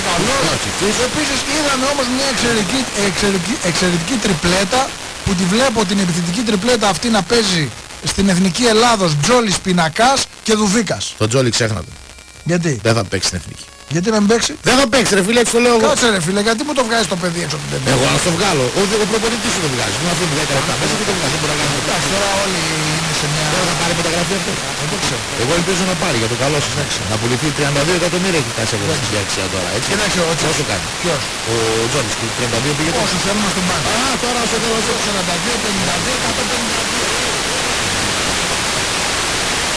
Καλός. Επίσης είδαμε όμως μια εξαιρετική τριπλέτα που τη βλέπω την επιθετική τριπλέτα αυτή να παίζει στην Εθνική Ελλάδος Τζόλης, Πινακάς και Δουβίκας. Το Τζόλι ξέχνατε. Γιατί? Δεν θα παίξει στην Εθνική. Γιατί να μην παίξει? Δεν θα παίξει ρε φίλε, έτσι το λέω εγώ. Κάτσε ρε φίλε, γιατί μου το βγάζεις το παιδί έξω από την τεμπέλα? Εγώ να το βγάλω. Ο προπονητής σου το βγάζει. Μου αφήνει 10 λεπτά μέσα και το βγάζει. Δεν μπορεί να κάνει το Εντάξει, τώρα όλοι είναι σε μια... Δεν θα πάρει μεταγραφή αυτό. Δεν το ξέρω. Εγώ ελπίζω να πάρει για το καλό σας. Να πουληθεί 32 εκατομμύρια έχει φτάσει από την αξία τώρα. Έτσι. Κοίταξε ο Τσέσου. Πόσο κάνει? Ποιος? Ο Τζόλις. 32 πήγε. Όσο θέλουμε στον πάνω. Α, τώρα όσο θέλω. 42, 52, 152.